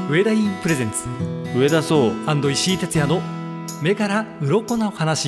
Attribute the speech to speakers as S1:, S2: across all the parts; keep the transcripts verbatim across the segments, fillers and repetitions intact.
S1: 上田インプレゼンツ
S2: 上田壮
S1: 石井哲也の目から鱗の話。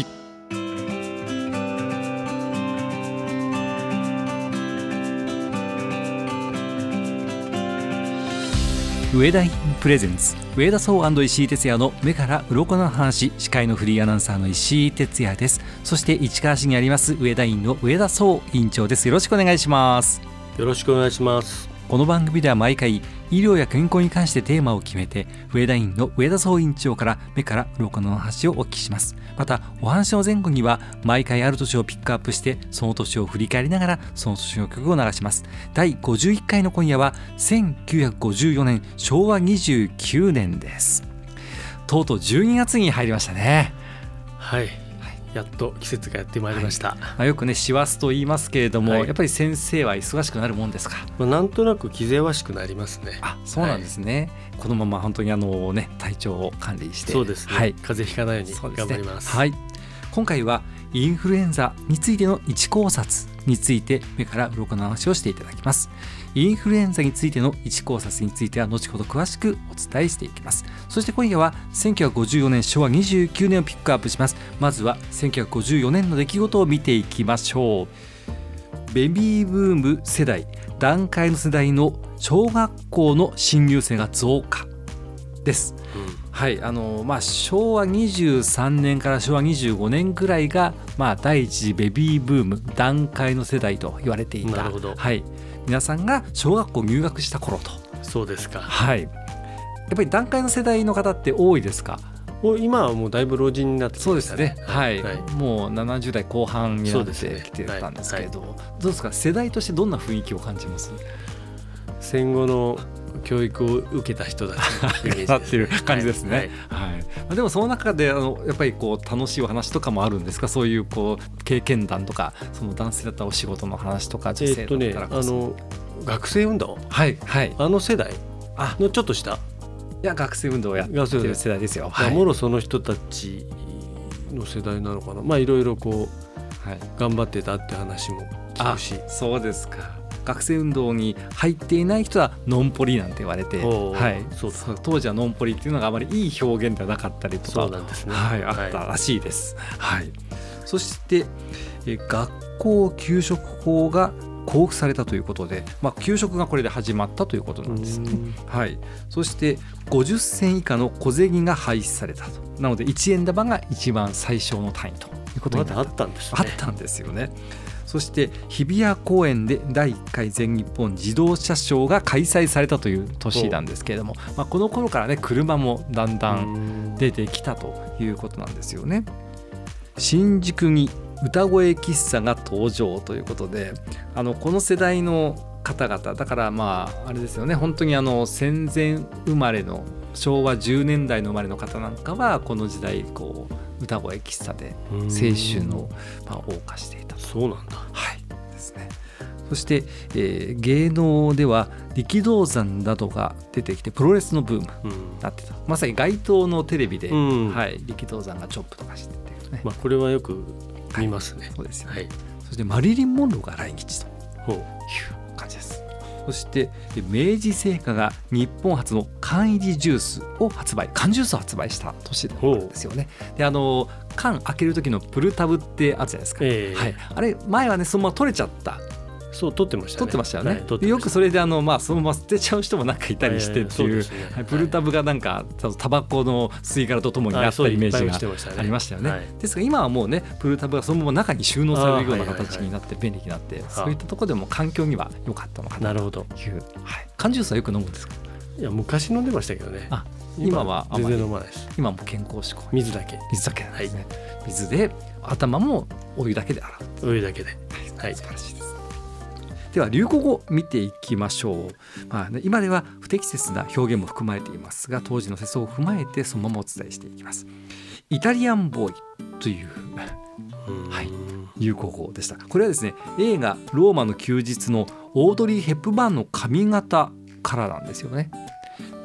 S1: 上田インプレゼンツ上田壮石井哲也の目から鱗の話。司会のフリーアナウンサーの石井哲也です。そして市川市にあります上田院の上田壮院長です。よろしくお願いします。
S2: よろしくお願いします。
S1: この番組では毎回医療や健康に関してテーマを決めて上田院の上田壮院長から目から鱗の話をお聞きします。またお話の前後には毎回ある年をピックアップしてその年を振り返りながらその年の曲を流します。だいごじゅういっかいの今夜はせんきゅうひゃくごじゅうよねんしょうわにじゅうきゅうねんです。とうとうじゅうにがつに入りましたね。
S2: はい、やっと季節がやってまいりました、はい。
S1: まあ、よくね師走と言いますけれども、はい、やっぱり先生は忙しくなるもんですか。
S2: まあ、なんとなく気ぜわしくなりますね。
S1: あ、そうなんですね、はい、このまま本当にあの、ね、体調を管理して、
S2: そうですね、はい、風邪ひかないように頑張ります。
S1: はい、今回はインフルエンザについての一考察について目から鱗の話をしていただきます。インフルエンザについての一考察については後ほど詳しくお伝えしていきます。そして今夜はせんきゅうひゃくごじゅうよねんしょうわにじゅうきゅうねんをピックアップします。まずはせんきゅうひゃくごじゅうよねんの出来事を見ていきましょう。ベビーブーム世代、団塊の世代の小学校の新入生が増加です、うん、はいあのまあ、しょうわにじゅうさんねんからしょうわにじゅうごねんぐらいが、まあ、第一次ベビーブーム団塊の世代と言われていた。
S2: なるほど、
S1: はい、皆さんが小学校入学した頃と。
S2: そうですか、
S1: はい、やっぱり団塊の世代の方って多いですか。
S2: 今はもうだいぶ老人になってきましたね。
S1: そうですね、はいはい、もうななじゅうだいこう半になってきてたんですけれども、ねはいはい、どうですか世代としてどんな雰囲気を感じます。
S2: 戦後の教育を受けた人だというイメージです、ね、
S1: なってる感じですね、はいはいはい、でもその中であのやっぱりこう楽しいお話とかもあるんですか。そういうこう経験談とかその男性だったお仕事の話とか女性だったらこそ、えーっとね、あの
S2: 学生運動、
S1: はいはい、
S2: あの世代のちょっと下、
S1: いや学生運動をやってる世代ですよ。
S2: はい、もろその人たちの世代なのかな。まあいろいろこう、はい、頑張ってたって話も聞くし。
S1: あ、そうですか。学生運動に入っていない人はノンポリなんて言われて、はい、そうそう当時はノンポリっていうのがあまりいい表現ではなかったりとか、
S2: そうなんですね、
S1: はい、あったらしいです、はいはい、そしてえ学校給食法が交付されたということで、まあ、給食がこれで始まったということなんですね、はい、そしてごじゅっせん以下の小銭が廃止されたと。なのでいちえん玉が一番最小の単位ということになった、
S2: まだあったんですね。
S1: あったんですよね。そして日比谷公園でだいいっかい全日本自動車ショーが開催されたという年なんですけれども、まあ、この頃からね車もだんだん出てきたということなんですよね。新宿に歌声喫茶が登場ということで、あのこの世代の方々だからまああれですよね、本当にあの戦前生まれのしょうわじゅうねんだいの生まれの方なんかはこの時代こう歌声喫茶で青春のまあ謳歌していた。
S2: そうなんだ、
S1: はいですね。そして、えー、芸能では力道山などが出てきてプロレスのブームになってた、うん、まさに街頭のテレビで、うんはい、力道山がチョップとかしてて、ね、
S2: まあ、これはよく見ますね、
S1: はい、そうですよね、
S2: はい、
S1: そしてマリリン・モンローが来日という感じです。そして明治製菓が日本初の缶入りジュースを発売缶ジュースを発売した年なんですよね。であの缶開ける時のプルタブってあるじゃないですか、えーはい、あれ前はねそのまま取れちゃった。
S2: そう取ってましたね。
S1: 取ってましたよね、はい、
S2: した
S1: よくそれであの、まあ、そのまま捨てちゃう人もなんかいたりしてっていう、えーそうですね、はい、プルタブがなんかタバコの吸い殻とともにあったイメージがありましたよね、はい、ですが今はもうねプルタブがそのまま中に収納されるような形になって便利になって、はいはいはい、そういったところでも環境には良かったのかなという。なるほど、はい、缶ジュースはよく飲むんですか。
S2: いや昔飲んでましたけどね。あ
S1: 今はあまり
S2: 全然飲まないです。
S1: 今も健康志向。
S2: 水だけ
S1: 水だけなんですね、はい、水で頭もお湯だけで洗う。
S2: お湯だけで、
S1: はい、素晴らしいです。では流行語見ていきましょう、まあね、今では不適切な表現も含まれていますが当時の世相を踏まえてそのままお伝えしていきます。イタリアンボーイという、はい、流行語でした。これはですね映画ローマの休日のオードリー・ヘップバーンの髪型からなんですよね。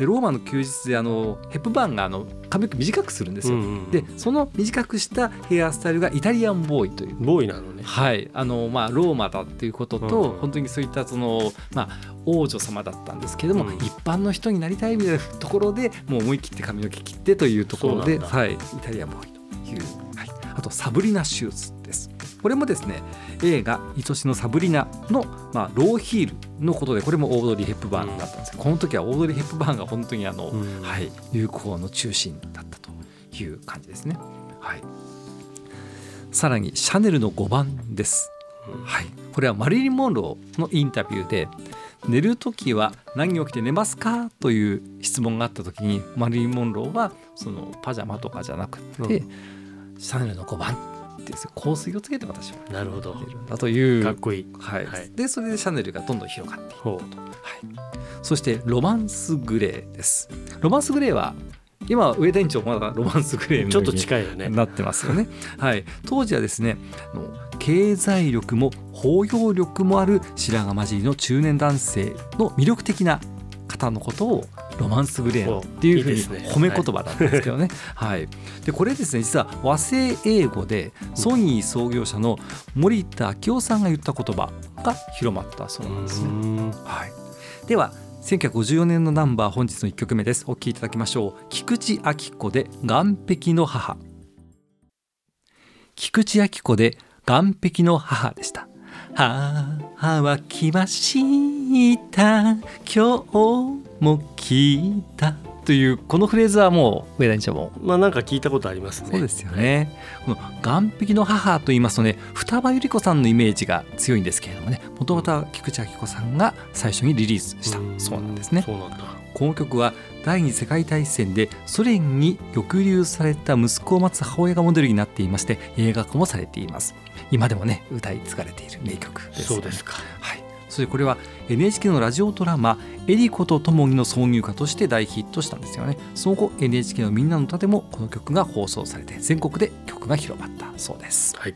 S1: でローマの休日であのヘップバーンがあの髪の毛短くするんですよ、うんうん、でその短くしたヘアスタイルがイタリアンボーイという
S2: ボーイなのね、
S1: はいあのまあ、ローマだっていうことと、うんうん、本当にそういったその、まあ、王女様だったんですけども、うん、一般の人になりたいみたいなところでもう思い切って髪の毛切ってというところで、はい、イタリアンボーイという、はい、あとサブリナシューズです。これもですね映画愛しのサブリナの、まあ、ローヒールのことでこれもオードリー・ヘップバーンだったんですけど、うん、この時はオードリー・ヘップバーンが本当にあの、うんはい、流行の中心だったという感じですね、はい、さらにシャネルのごばんです、うんはい、これはマリリン・モンローのインタビューで寝るときは何を着て寝ますかという質問があったときにマリリン・モンローはそのパジャマとかじゃなくて、うん、シャネルのごばん香水をつけて私は
S2: なるほど
S1: るんだという
S2: かっこいい、
S1: はいはい、でそれでシャネルがどんどん広がっていったと、はい、そしてロマンスグレーです。ロマンスグレーは今上田院長まだロマンスグレーの
S2: ちょっと近いよね
S1: なってますよね、はい、当時はですね経済力も包容力もある白髪混じりの中年男性の魅力的な方のことをロマンスグレーっていうふうに褒め言葉なんですけどね、はい、でこれですね実は和製英語でソニー創業者の森田明夫さんが言った言葉が広まったそうなんですね、はい、ではせんきゅうひゃくごじゅうよねんのナンバー本日のいっきょくめです。お聴きいただきましょう。菊池亜希子で岸壁の母。菊池亜希子で岸壁の母でした。母は来ました今日も来たというこのフレーズはもう上田院長も
S2: まあなんか聞いたことありますね。
S1: そうですよね。この岸壁の母と言いますとね双葉百合子さんのイメージが強いんですけれどもねもともとは菊池亜希子さんが最初にリリースしたそうなんですね。
S2: そうなんだ。
S1: この曲は第二次世界大戦でソ連に抑留された息子を待つ母親がモデルになっていまして映画化もされています。今でもね歌い継がれている名曲です、ね、
S2: そうですか、
S1: はい、そしてこれは エヌエイチケー のラジオドラマエリコとともにの挿入歌として大ヒットしたんですよね。その後 エヌエイチケー のみんなの歌でもこの曲が放送されて全国で曲が広まったそうです、
S2: はい、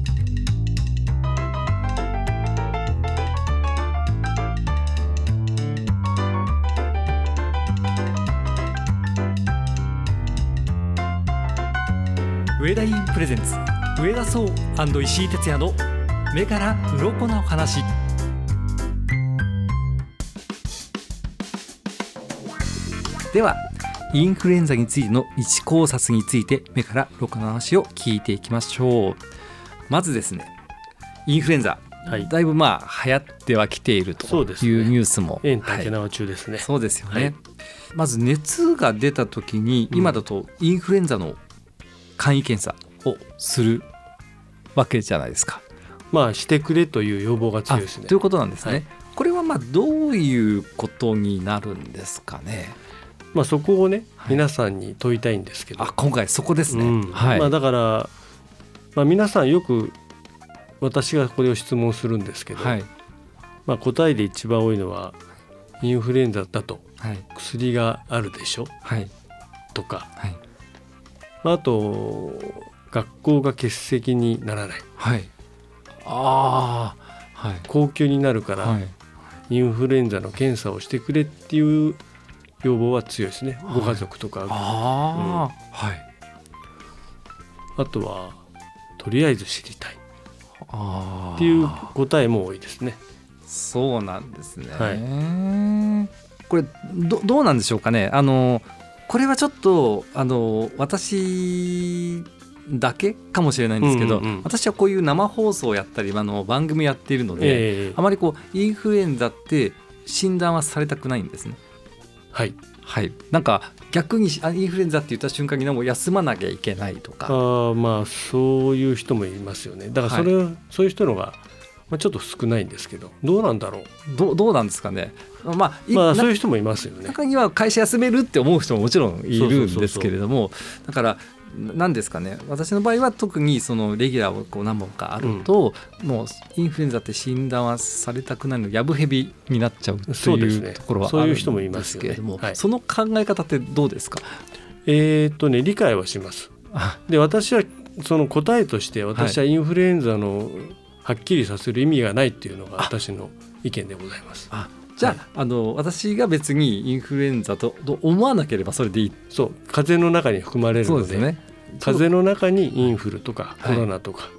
S1: 上田インプレゼンツ上田壮&石井哲也の目から鱗の話。ではインフルエンザについての一考察について目から鱗の話を聞いていきましょう。まずですねインフルエンザ、はい、だいぶまあ流行ってはきているというニュースも
S2: 縁竹縄中ですね、
S1: はい、そうですよね、はい、まず熱が出た時に今だとインフルエンザの簡易検査をするわけじゃないですか。
S2: まあしてくれという要望が強いですね。
S1: ということなんですね、はい、これはまあどういうことになるんですかね。
S2: まあ、そこをね、はい、皆さんに問いたいんですけど、
S1: あ今回そこですね、
S2: うん
S1: はい
S2: まあ、だから、まあ、皆さんよく私がこれを質問するんですけど、はいまあ、答えで一番多いのはインフルエンザだと薬があるでしょ、はい、とか、はいまあ、あと学校が欠席にならない、はい、あ、はい、高級になるから、はい、インフルエンザの検査をしてくれっていう要望は強いですね、はい、ご家族とか、あ、うんはい、あとはとりあえず知りたいっていう答えも多いですね。
S1: そうなんですね、はい、これ ど, どうなんでしょうかね。あのこれはちょっとあの私だけかもしれないんですけど、うんうんうん、私はこういう生放送をやったりあの番組やっているので、えー、あまりこうインフルエンザって診断はされたくないんですね。はいはい、なんか逆にインフルエンザって言った瞬間にもう休まなきゃいけないとか、
S2: あまあそういう人もいますよね。だからそれ、はい、そういう人のが、まあ、ちょっと少ないんですけどどうなんだろう ど, ど
S1: うなんですかね。まあ、
S2: まあそういう人もいますよね。
S1: 中には会社休めるって思う人ももちろんいるんですけれども、だから何ですかね、私の場合は特にそのレギュラーをこう何本かあると、うん、もうインフルエンザって診断はされたくないのやぶへびになっちゃうというところはあるんですけれども、そ, ね そ, その考え方ってどうですか。
S2: えーっとね、理解はします。で私はその答えとして私はインフルエンザのはっきりさせる意味がないっていうのが私の意見でございます。
S1: ああじゃあ、はい、あの私が別にインフルエンザとと思わなければそれでいい。
S2: そう、風邪の中に含まれるの で,
S1: そうですね、
S2: 風邪の中にインフルとかコロナとか、はい、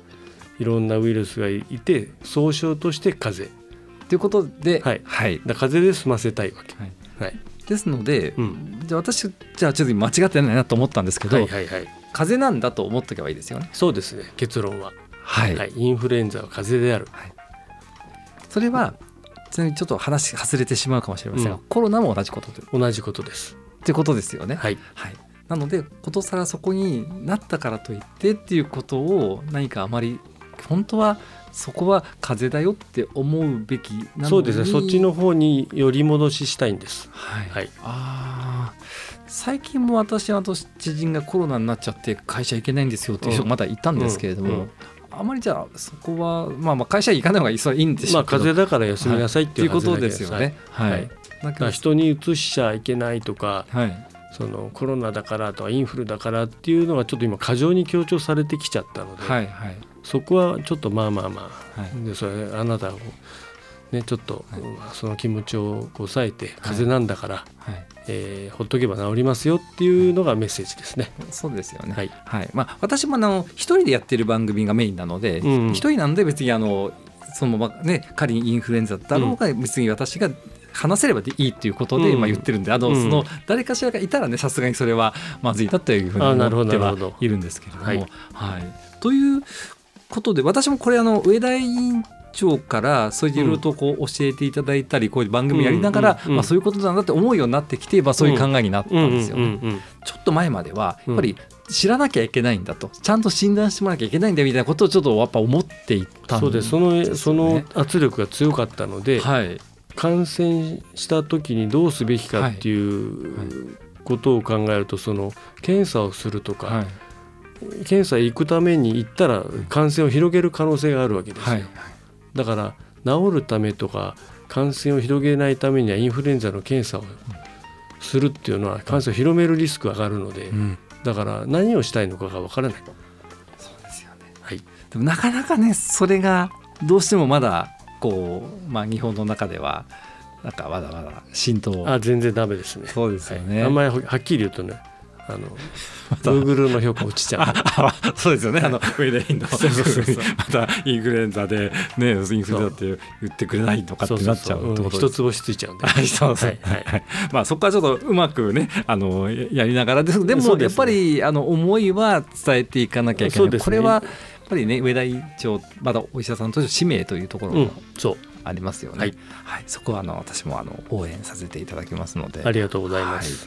S2: いろんなウイルスがいて総称として風邪
S1: ということで、
S2: はいはい、だ風邪で済ませたいわけ、はいはい、
S1: ですので、うん、じゃあ私じゃあちょっと間違ってないなと思ったんですけど、はいはいはい、風邪なんだと思っとけばいいですよね。
S2: そうですね、結論は、
S1: はい
S2: はい、インフルエンザは風邪である、はい、
S1: それはちなみにちょっと話外れてしまうかもしれませんが、うん、コロナも同じことで
S2: 同じことです
S1: ってことですよね。
S2: はい、
S1: はい、なのでことさらそこになったからといってっていうことを何かあまり本当はそこは風邪だよって思うべきなのに、
S2: そうですね、そっちの方により戻ししたいんです。
S1: はい
S2: はい、
S1: あ最近も私は知人がコロナになっちゃって会社行けないんですよっていう人がまだいたんですけれども、うんうんうん、あまりじゃあそこは、まあ、まあ会社行かない方がいい、それはいいんでしょうけど、
S2: まあ、風邪だから休みなさいっていう
S1: はずだけです、はい、いうことですよね。はいはい、
S2: だから人にうつしちゃいけないとか、
S1: はい、
S2: そのコロナだからとかインフルだからっていうのがちょっと今過剰に強調されてきちゃったので、
S1: はいはい、
S2: そこはちょっとまあまあまあ、はい、でそれあなたを、ね、ちょっと、はい、その気持ちを抑えて風邪なんだから、はいはい、えー、ほっとけば治りますよっていうのがメッセージですね。
S1: そうですよね、
S2: はい
S1: はい、まあ、私もあの一人でやってる番組がメインなので、一、うんうん、人なので別にあのそのままね仮にインフルエンザだろうが別に私が話せればいいっていうことで、うん、まあ、言ってるんで、あの、うん、その誰かしらがいたらねさすがにそれはまずいなというふうに思ってはいるんですけれども、はいはい、ということで私もこれあの上田委員長からそういういろいろとこう教えていただいたり、こういう番組やりながら、まあ、そういうことなんだって思うようになってきて、そういう考えになったんですよね。ちょっと前まではやっぱり知らなきゃいけないんだと、ちゃんと診断してもらわなきゃいけないんだみたいなことをちょっとやっぱ思っていったんですよね。
S2: そうです、その、その圧力が強かったので、はい、感染した時にどうすべきかっていうことを考えると、その検査をするとか、はい、検査行くために行ったら感染を広げる可能性があるわけですよ、はい、だから治るためとか感染を広げないためにはインフルエンザの検査をするっていうのは感染を広めるリスクが上がるので、うん、だから何をしたいのかが分からない。
S1: そうですよね、
S2: はい、
S1: でもなかなかねそれがどうしてもまだこう、まあ、日本の中ではなんかまだまだ浸透
S2: あ全然ダメですね。
S1: そうですよね、
S2: はい、あんまりはっきり言うとねあのGoogle の評価落ちちゃう
S1: ああそうですよね、あの上田委員のまたインフルエンザで、ね、インフルエンザって言ってくれないとかってなっちゃうってことです。
S2: 一つ星ついちゃうんで、
S1: はいそうそう、はいはい、まあ、そこからちょっとうまくねあのやりながらです。でもやっぱり、ね、あの思いは伝えていかなきゃいけない、ね、これはやっぱりね上田委員長まだお医者さんとして使命というところもありますよね、うん、そう、はいはい、そこはあの私もあの応援させていただきますので。
S2: ありがとうございます、
S1: はい、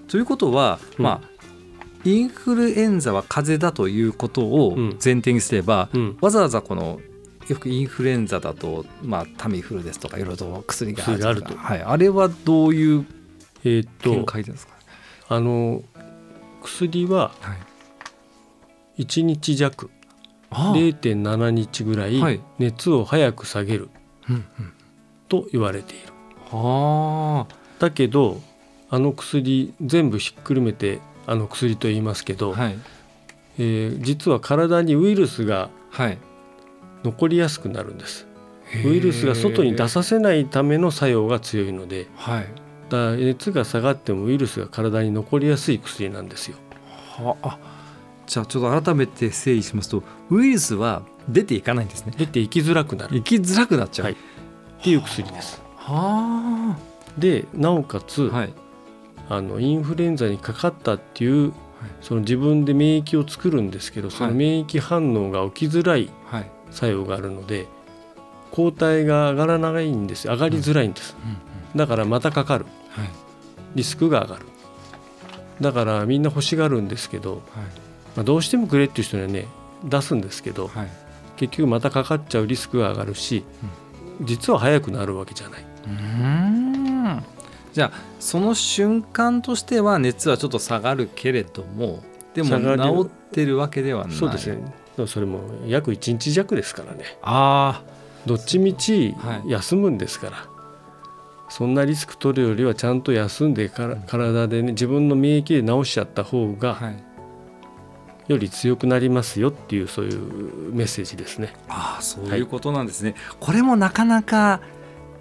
S1: ということは、うん、まあインフルエンザは風邪だということを前提にすれば、うん、わざわざこのよくインフルエンザだと、まあ、タミフルですとかいろいろと薬があると、はい、あれはどういう見解ですか。
S2: えー、あの薬はいちにち弱、はい、れいてんななにちぐらい熱を早く下げると言われている、
S1: はあ、
S2: だけどあの薬全部ひっくるめてあの薬と言いますけど、はい、えー、実は体にウイルスが残りやすくなるんです、はい、ウイルスが外に出させないための作用が強いので、はい、だから熱が下がってもウイルスが体に残りやすい薬なんですよ。
S1: はあ、じゃあちょっと改めて整理しますとウイルスは出ていかないんですね。
S2: 出ていきづらくなる、
S1: いきづらくなっちゃう、
S2: はい、っていう薬です。
S1: はあ、
S2: でなおかつ、はい、あのインフルエンザにかかったっていう、はい、その自分で免疫を作るんですけど、その免疫反応が起きづらい作用があるので、はい、抗体が上がらないんです、上がりづらいんです、うんうんうん、だからまたかかる、はい、リスクが上がる。だからみんな欲しがるんですけど、はい、まあ、どうしてもくれっていう人にはね出すんですけど、はい、結局またかかっちゃうリスクが上がるし、うん、実は早くなるわけじゃない。
S1: うーん、じゃあその瞬間としては熱はちょっと下がるけれどもでも治ってるわけではない。
S2: そうですね、それも約いちにち弱ですからね。
S1: あ、
S2: どっちみち休むんですから、はい、そんなリスク取るよりはちゃんと休んでから体でね自分の免疫で治しちゃった方がより強くなりますよっていうそういうメッセージですね。
S1: ああ、そういうことなんですね、はい、これもなかなか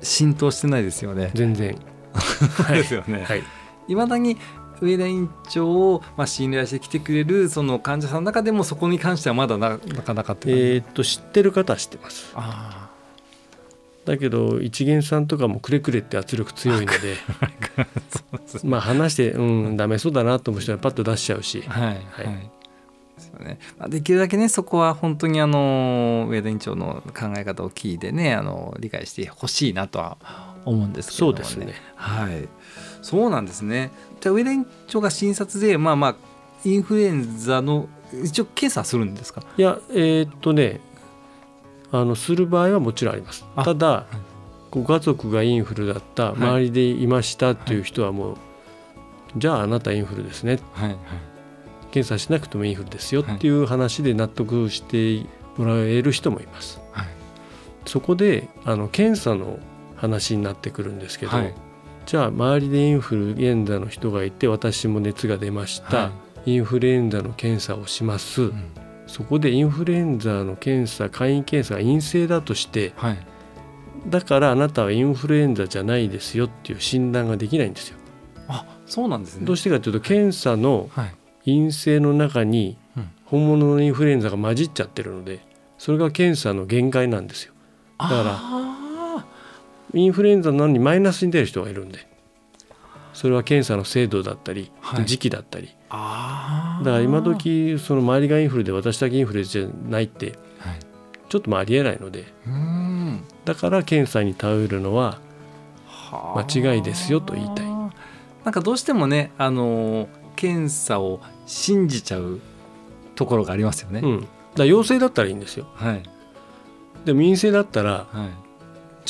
S1: 浸透してないですよね。
S2: 全然
S1: ですよね。
S2: はい、
S1: いまだに上田院長をまあ信頼して来てくれるその患者さんの中でもそこに関してはまだ な, なかなかって
S2: えー、っと知ってる方は知ってます。
S1: あ
S2: だけど一元さんとかもくれくれって圧力強いのでまあ話してうんダメそうだなと思う人はパッと出しちゃうし、
S1: はいはいはいですよね。まあ、できるだけねそこは本当にあの上田院長の考え方を聞いてねあの理解してほしいなとは思うんですけどもね。
S2: そうですね。
S1: はい、そうなんですね。じゃあ上田院長が診察でまあまあインフルエンザの一応検査するんですか？
S2: いやえー、っとねあのする場合はもちろんあります。ただ、はい、ご家族がインフルだった、はい、周りでいましたっていう人はもう、はい、じゃああなたインフルですね、はいはい、検査しなくてもインフルですよっていう話で納得してもらえる人もいます、はい、そこであの検査の話になってくるんですけど、はい、じゃあ周りでインフルエンザの人がいて私も熱が出ました、はい、インフルエンザの検査をします、うん、そこでインフルエンザの検査簡易検査が陰性だとして、はい、だからあなたはインフルエンザじゃないですよっていう診断ができないんですよ。
S1: あ、そうなんですね。
S2: どうしてかというと検査の陰性の中に本物のインフルエンザが混じっちゃってるのでそれが検査の限界なんですよ。だからインフルエンザなのにマイナスに出る人がいるんでそれは検査の精度だったり、はい、時期だったりあだから今時その周りがインフルで私だけインフルじゃないって、はい、ちょっとありえないのでうんだから検査に頼るのは間違いですよと言いたい。
S1: なんかどうしてもね、あのー、検査を信じちゃうところがありますよね、うん、だ
S2: から陽性だったらいいんですよ、はい、でも陰性だったら、はい、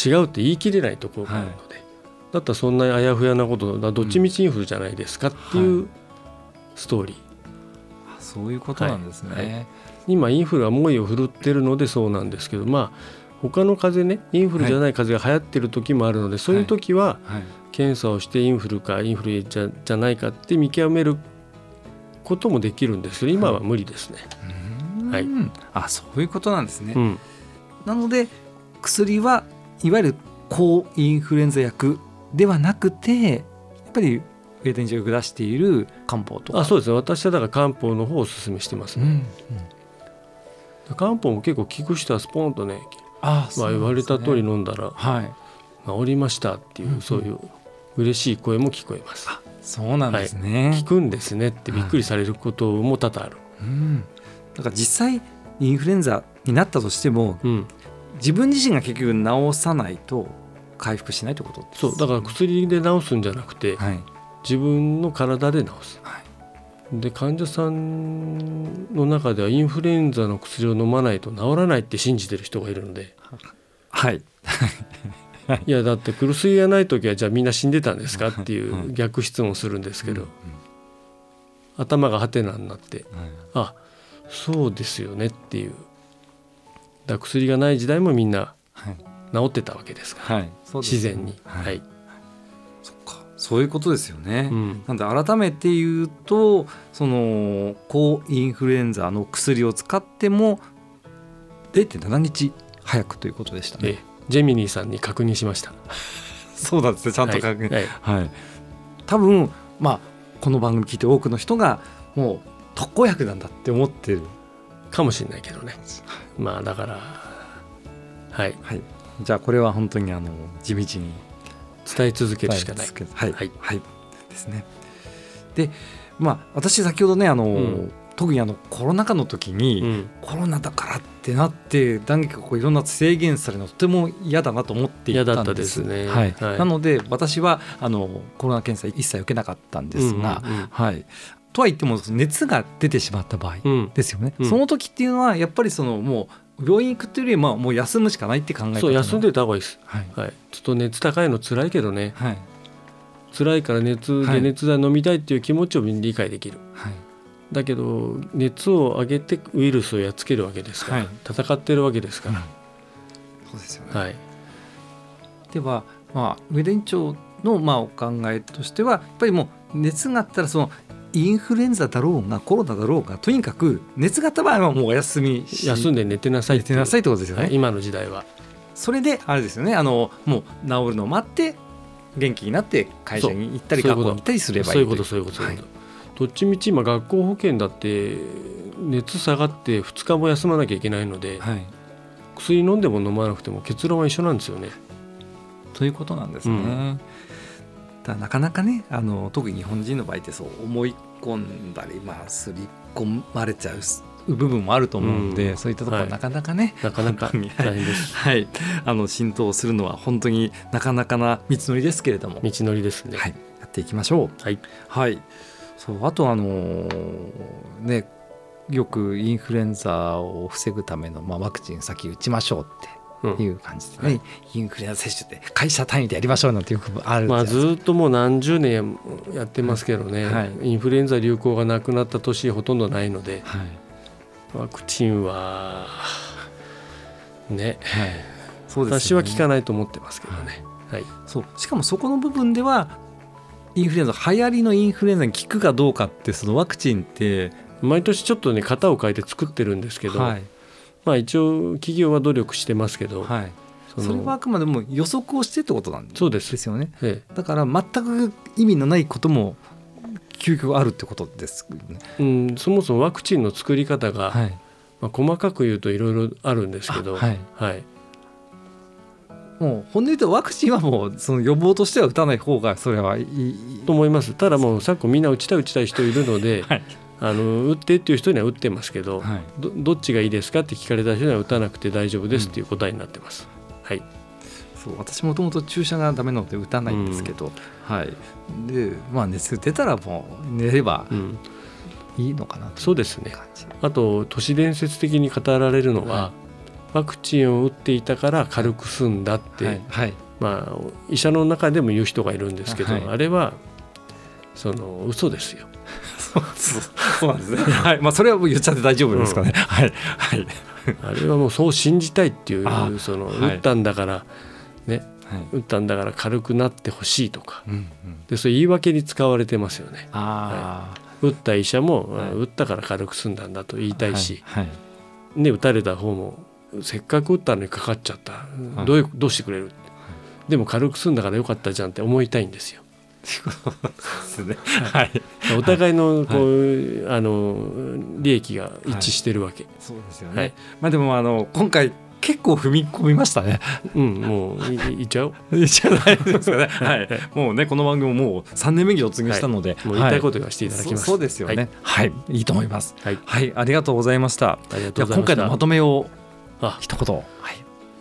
S2: 違うって言い切れないところがあるので、はい、だったらそんなあやふやなことだどっちみちインフルじゃないですかっていうストーリー、
S1: うんはい、そういうことなんですね、はいはい、
S2: 今インフルは猛威を振るってるのでそうなんですけどまあ他の風邪ねインフルじゃない風邪が流行ってる時もあるので、はい、そういう時は検査をしてインフルかインフルエンザじゃないかって見極めることもできるんですけど今は無理ですね、
S1: はい、うんあそういうことなんですね、うん、なので薬はいわゆる抗インフルエンザ薬ではなくてやっぱり上田院長がよく出している漢方とか
S2: あそうですね私はだから漢方の方をお勧めしてますね、うんうん、漢方も結構効く人はスポンとねああまあ、言われた通り飲んだら、はい、治りましたっていう、うんうん、そういう嬉しい声も聞こえます。
S1: あそうなんですね、
S2: はい、効くんですねってびっくりされることも多々ある、
S1: はいうん、だから実際インフルエンザになったとしても、うん、自分自身が結局治さないと回復しないということです。
S2: そうだから薬で治すんじゃなくて、はい、自分の体で治す、はい、で患者さんの中ではインフルエンザの薬を飲まないと治らないって信じてる人がいるので
S1: はい
S2: いやだって薬がない時はじゃあみんな死んでたんですかっていう逆質問するんですけど、うんうん、頭がハテナになって、うん、あそうですよねっていうだ薬がない時代もみんな治ってたわけですから、はい、自然に、はいはい、
S1: そっかそういうことですよね、うん、なんで改めて言うとその抗インフルエンザの薬を使っても れいてんななにち早くということでしたね、ええ、
S2: ジェミニーさんに確認しました
S1: そうなんですねちゃんと確認、はいはいはい、多分、まあ、この番組聞いて多くの人がもう特効薬なんだって思ってる
S2: かもしれないけどねまあだからはい、
S1: はい、じゃあこれは本当にあの地道に
S2: 伝え続けるしかない
S1: はい、はいはい、ですね。で、まあ私先ほどねあの、うん、特にあのコロナ禍の時に、うん、コロナだからってなって断言がこういろんな制限されるのとても嫌だなと思っていたんです。嫌だったですね、はいはい、なので私はあのコロナ検査一切受けなかったんですが、うんうんうんはい、とは言っても熱が出てしまった場合ですよね、うんうん、その時っていうのはやっぱりそのもう病院行くっていうよりはもう休むしかないって考え方。
S2: そう休んでた方がいいです、はいはい、ちょっと熱高いの辛いけどね、はい、辛いから熱で熱剤飲みたいっていう気持ちを理解できる、はい、だけど熱を上げてウイルスをやっつけるわけですから、はい、戦ってるわけですから、うん、
S1: そうですよね、はい、では、まあ、上田院長のまあお考えとしてはやっぱりもう熱があったらそのインフルエンザだろうがコロナだろうがとにかく熱があった場合はもうお休みし
S2: 休んで寝てなさい
S1: 寝てなさいってことですよね、はい、
S2: 今の時代は
S1: それであれですよね、あのもう治るのを待って元気になって会社に行ったり学校に行ったりすればいい。
S2: そういうことそういうことそういうこと、はい、どっちみち今学校保健だって熱下がってふつかも休まなきゃいけないので、はい、薬飲んでも飲まなくても結論は一緒なんですよね。
S1: ということなんですね、うん、だなかなかね、あの特に日本人の場合ってそう思い込んだり、まあ、すり込まれちゃう部分もあると思うので、うん、そういったところはなかなかね、
S2: はい、なかなか大変です、
S1: はい、あの浸透するのは本当になかなかな道のりですけれども、
S2: 道のりですね、
S1: はい、やっていきましょう。はい、はい、そうあとあのー、ねよくインフルエンザを防ぐための、まあ、ワクチン先打ちましょうっていう感じでね、うんはい、インフルエンザ接種って会社単位でやりましょうなんていうことあるんです、
S2: まあ、ずっともう何十年やってますけどね、はい、インフルエンザ流行がなくなった年ほとんどないので、はい、ワクチンはね、はい、そうですね、私は効かないと思ってますけどね、はいはい、
S1: そうしかもそこの部分ではインフルエンザ流行りのインフルエンザに効くかどうかって、そのワクチンって
S2: 毎年ちょっとね型を変えて作ってるんですけど、はい、まあ、一応企業は努力してますけど、はい、
S1: そ, それはあくまでも予測をしてってことなんですよね。
S2: そうです、え
S1: え、だから全く意味のないことも究極あるってことですね、
S2: うん、そもそもワクチンの作り方が、はい、まあ、細かく言うといろいろあるんですけど、はいはい、
S1: もう本音で言うとワクチンはもうその予防としては打たない方がそれはいい
S2: と思います。ただもう昨今みんな打ちたい打ちたい人いるので、はい、あの打ってっていう人には打ってますけど、はい、ど, どっちがいいですかって聞かれた人には打たなくて大丈夫ですっていう答えになってます、うん、はい、
S1: そう私もともと注射がダメなので打たないんですけど、うん、はい、で、まあ、熱出たらもう寝ればいいのかなと、うん、
S2: そうですね。あと都市伝説的に語られるのは、はい、ワクチンを打っていたから軽く済んだって、はいはい、まあ、医者の中でも言う人がいるんですけど、はい、あれはその嘘ですよ。
S1: そうそうなんですね、はい、まあ、それはもう言っちゃって大丈夫ですかね、うん、はいはい、
S2: あれはもうそう信じたいっていう、その打ったんだからね、はい、打ったんだから軽くなってほしいとか、うんうん、でそういう言い訳に使われてますよね。あ、はい、打った医者も、はい、打ったから軽く済んだんだと言いたいし、はいはい、ね、打たれた方もせっかく打ったのにかかっちゃった、はい、どういうどうしてくれる、はい、でも軽く済んだからよかったじゃんって思いたいんですよ。はい、お互いのこう、はい、あの利益が一致してるわけ、はい、
S1: そうですよね、はい、まあ、でもあの今回結構踏み込みましたね。
S2: うん、もう い, いっちゃおう
S1: いっちゃないですかね、はい、もうねこの番組ももうさんねんめに突入したので、
S2: はい、もう言いたいことがしていただきます、
S1: はい、そ, そうですよね、はい、はい、いいと思います、はい、はい、ありがとうございました。
S2: ありがとうございました。
S1: 今回のまとめを一言、はい、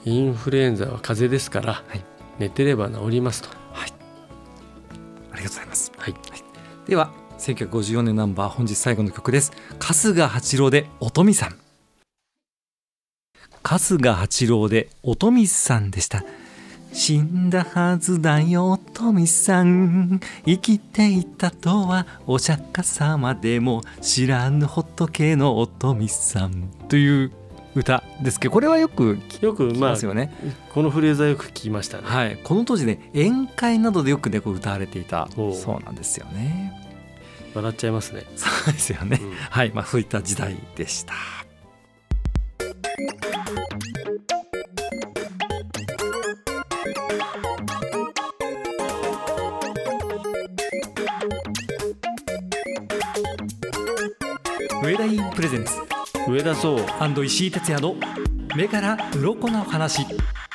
S2: インフルエンザは風邪ですから、はい、寝てれば治りますと、
S1: はい、ありがとうございます、はいはい、ではせんきゅうひゃくごじゅうよねんナンバー本日最後の曲です。春日八郎でおとみさん。春日八郎でおとみさんでした。死んだはずだよおとみさん、生きていたとはお釈迦様でも知らぬ仏のおとみさんという歌ですけど、これはよく聞きますよね、
S2: まあ、このフレーズはよく聞きましたね、
S1: はい、この当時ね宴会などでよく、ね、こう歌われていたそうなんですよね。
S2: 笑っちゃいますね。
S1: そうですよね、うん、はい、まあ、そういった時代でした。上田インプレゼンツ
S2: 上田壮
S1: &石井哲也の目から鱗の話。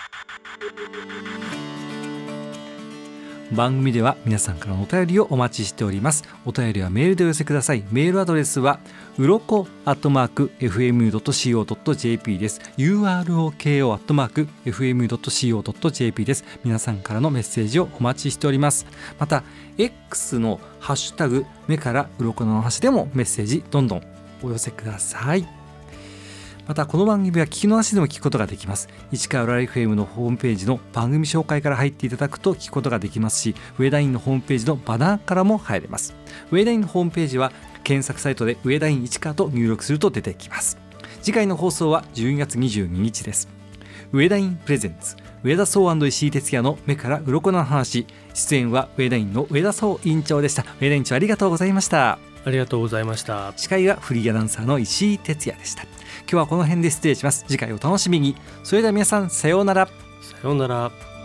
S1: 番組では皆さんからのお便りをお待ちしております。お便りはメールでお寄せください。メールアドレスはうろこアットマーク エフエムユードットシーオードットジェーピー です。 ユーアールオーケーオー アットマーク エフエムユードットシーオードットジェーピー です。皆さんからのメッセージをお待ちしております。また X のハッシュタグ目から鱗の話でもメッセージどんどんお寄せください。またこの番組は聞き逃しでも聞くことができます。市川浦和 エフエム のホームページの番組紹介から入っていただくと聞くことができますし、上田院のホームページのバナーからも入れます。上田院のホームページは検索サイトで上田院市川と入力すると出てきます。次回の放送はじゅうにがつにじゅうににちです。上田院プレゼンツ上田壮&石井哲也の目から鱗の話。出演は上田院の上田壮院長でした。上田院長ありがとうございました。
S2: ありがとうございました。
S1: 司会はフリーアナウンサーの石井哲也でした。今日はこの辺で失礼します。次回お楽しみに。それでは皆さんさようなら。
S2: さようなら。